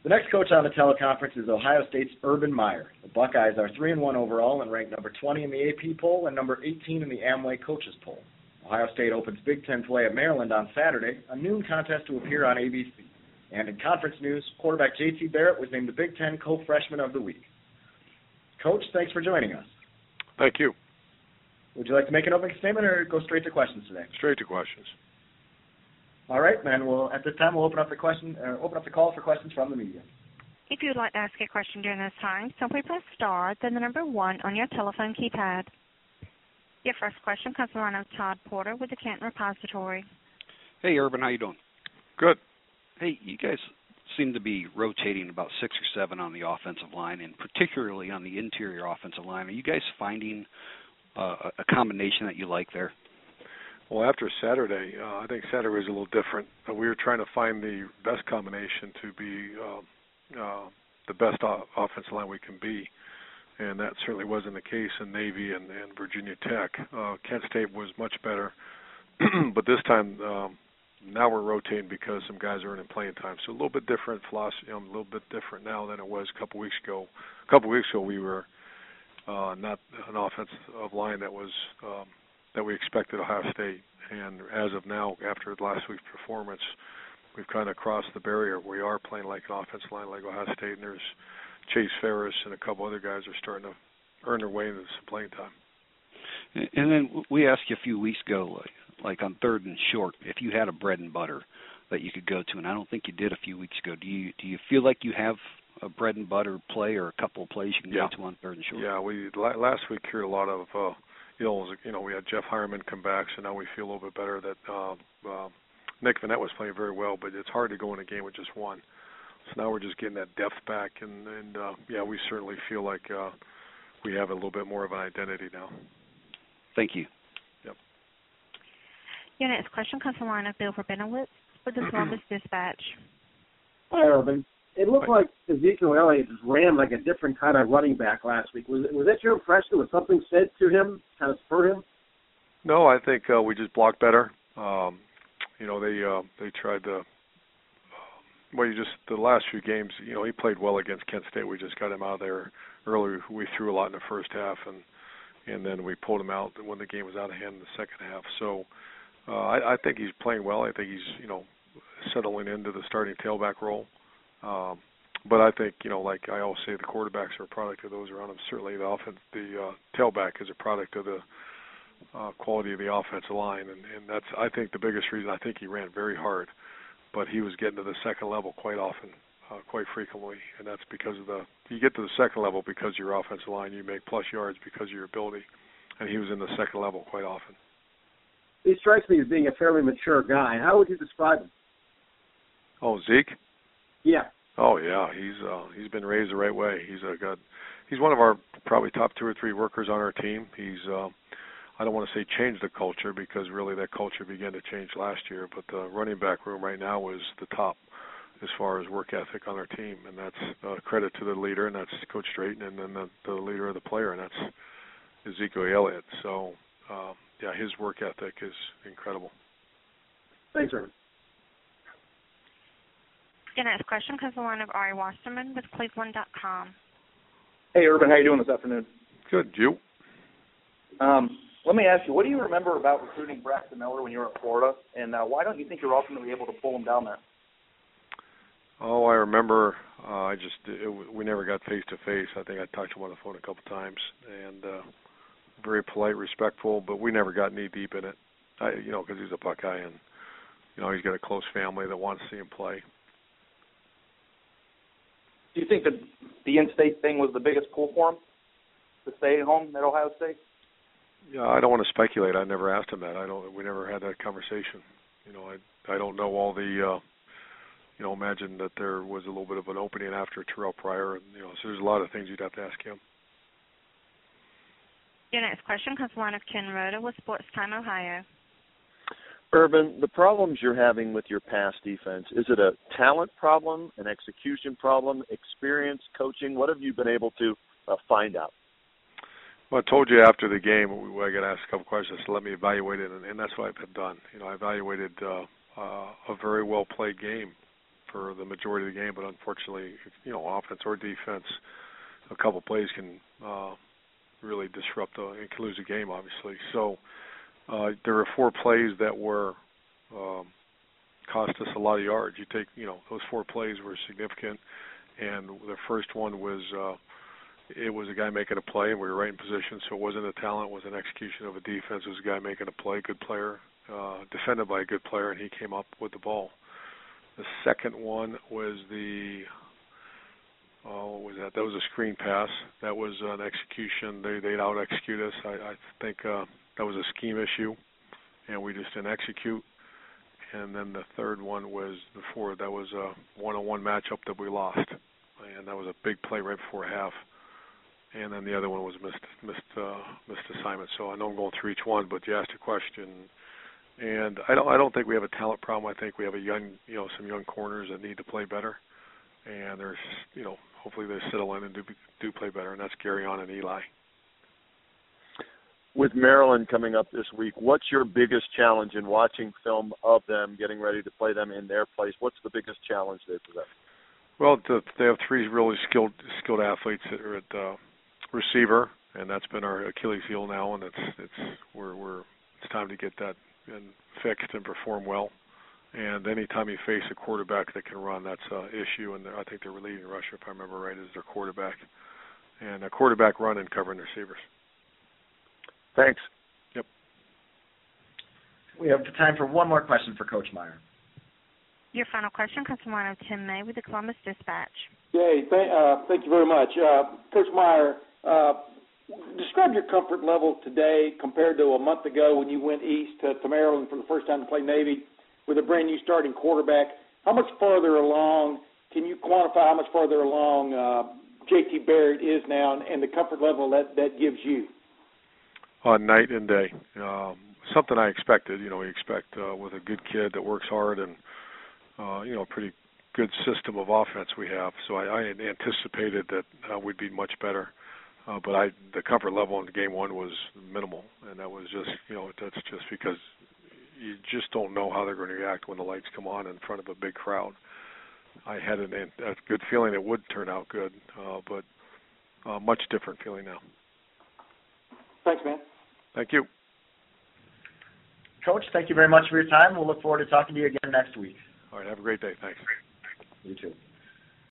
The next coach on the teleconference is Ohio State's Urban Meyer. The Buckeyes are 3-1 overall and ranked number 20 in the AP poll and number 18 in the Amway coaches poll. Ohio State opens Big Ten play at Maryland on Saturday, a noon contest to appear on ABC. And in conference news, quarterback J.T. Barrett was named the Big Ten Co-Freshman of the Week. Coach, thanks for joining us. Thank you. Would you like to make an opening statement or go straight to questions today? Straight to questions. All right, man. Well, at this time, we'll open up the call for questions from the media. If you would like to ask a question during this time, simply press star, then the number 1 on your telephone keypad. Your first question comes from the line of Todd Porter with the Canton Repository. Hey, Urban, how you doing? Good. Hey, you guys seem to be rotating about 6 or 7 on the offensive line, and particularly on the interior offensive line. Are you guys finding a combination that you like there? Well, after Saturday, I think Saturday was a little different. We were trying to find the best combination to be the best offensive line we can be, and that certainly wasn't the case in Navy and Virginia Tech. Kent State was much better, but this time now we're rotating because some guys are earning playing time. So a little bit different philosophy, a little bit different now than it was a couple weeks ago. A couple weeks ago we were not an offensive line that was that we expected Ohio State, and as of now, after last week's performance, we've kind of crossed the barrier. We are playing like an offensive line like Ohio State, and there's Chase Ferris and a couple other guys are starting to earn their way into some playing time. And then we asked you a few weeks ago, like on 3rd and short, if you had a bread and butter that you could go to, and I don't think you did a few weeks ago. Do you feel like you have a bread and butter play or a couple of plays you can go to on 3rd and short? Yeah, we last week cured a lot of ills. You know, we had Jeff Hireman come back, so now we feel a little bit better that Nick Vanette was playing very well, but it's hard to go in a game with just one. So now we're just getting that depth back, and we certainly feel like we have a little bit more of an identity now. Thank you. Yep. Your next question comes from the line of Bill Rabinowitz with the Columbus Dispatch. Hi, Urban. It looked like Ezekiel Elliott just ran like a different kind of running back last week. Was that your impression? Was something said to him, kind of spurred him? No, I think we just blocked better. They tried to. The last few games, he played well against Kent State. We just got him out of there early. We threw a lot in the first half, and then we pulled him out when the game was out of hand in the second half. So I think he's playing well. I think he's settling into the starting tailback role. But I think like I always say, the quarterbacks are a product of those around him. Certainly the tailback is a product of the quality of the offensive line, and that's I think the biggest reason. I think he ran very hard, but he was getting to the second level quite often, quite frequently, and that's because of you get to the second level because of your offensive line, you make plus yards because of your ability, and he was in the second level quite often. He strikes me as being a fairly mature guy. How would you describe him? Oh, Zeke? Yeah. Oh yeah, he's been raised the right way. He's one of our probably top 2 or 3 workers on our team. He's I don't want to say change the culture because really that culture began to change last year, but the running back room right now is the top as far as work ethic on our team, and that's credit to the leader, and that's Coach Drayton, and then the leader of the player, and that's Ezekiel Elliott. So, his work ethic is incredible. Thanks, Urban. Your next question comes from the line of Ari Wasserman with Cleveland.com. Hey, Urban, how you doing this afternoon? Good. You? Let me ask you, what do you remember about recruiting Braxton Miller when you were at Florida, and why don't you think you're ultimately able to pull him down there? Oh, I remember. We never got face to face. I think I talked to him on the phone a couple times, and very polite, respectful, but we never got knee deep in it. Because he's a Buckeye, and he's got a close family that wants to see him play. Do you think that the in-state thing was the biggest pull for him to stay home at Ohio State? Yeah, I don't want to speculate. I never asked him that. We never had that conversation. I don't know all the. Imagine that there was a little bit of an opening after Terrell Pryor, and so there's a lot of things you'd have to ask him. Your next question comes from the line of Ken Rhoda with Sports Time Ohio. Urban, the problems you're having with your pass defense, is it a talent problem, an execution problem, experience, coaching? What have you been able to find out? Well, I told you after the game, I got asked a couple questions, so let me evaluate it, and that's what I've done. I evaluated a very well-played game, for the majority of the game, but unfortunately, offense or defense, a couple plays can really disrupt and can lose a game, obviously. So there were 4 plays that were cost us a lot of yards. You take, those 4 plays were significant, and the first one was it was a guy making a play, and we were right in position, so it wasn't a talent, it was an execution of a defense. It was a guy making a play, good player, defended by a good player, and he came up with the ball. The second one was what was that? That was a screen pass. That was an execution. They'd out-execute us. I think that was a scheme issue, and we just didn't execute. And then the third one was that was a one-on-one matchup that we lost, and that was a big play right before half. And then the other one was missed assignment. So I know I'm going through each one, but you asked a question, and I don't think we have a talent problem. I think we have some young corners that need to play better, and there's hopefully they settle in and do play better, and that's Garyon and Eli. With Maryland coming up this week, what's your biggest challenge in watching film of them, getting ready to play them in their place? What's the biggest challenge they possess? Well, they have 3 really skilled athletes that are at receiver, and that's been our Achilles heel now, and it's time to get that fixed and perform well. And anytime you face a quarterback that can run, that's an issue, and I think they're leading rusher, if I remember right, is their quarterback. And a quarterback run and covering receivers. Thanks. Yep. We have time for one more question for Coach Meyer. Your final question comes from one of Tim May with the Columbus Dispatch. Yay, thank you very much. Coach Meyer, describe your comfort level today compared to a month ago when you went east to Maryland for the first time to play Navy with a brand new starting quarterback. How much farther along, can you quantify how much farther along J.T. Barrett is now and the comfort level that gives you? Night and day. Something I expected. We expect with a good kid that works hard and, a pretty good system of offense we have. So I anticipated that we'd be much better. But the comfort level in game 1 was minimal, and that was just, that's just because you just don't know how they're going to react when the lights come on in front of a big crowd. I had a good feeling it would turn out good, but much different feeling now. Thanks, man. Thank you. Coach, thank you very much for your time. We'll look forward to talking to you again next week. All right, have a great day. Thanks. You too.